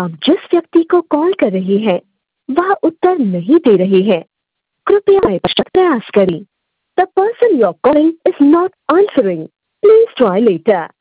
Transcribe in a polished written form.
आप जिस व्यक्ति को कॉल कर रहे हैं वह उत्तर नहीं दे रहे हैं। कृपया प्रयास करें। The person you're calling is not answering. Please try later.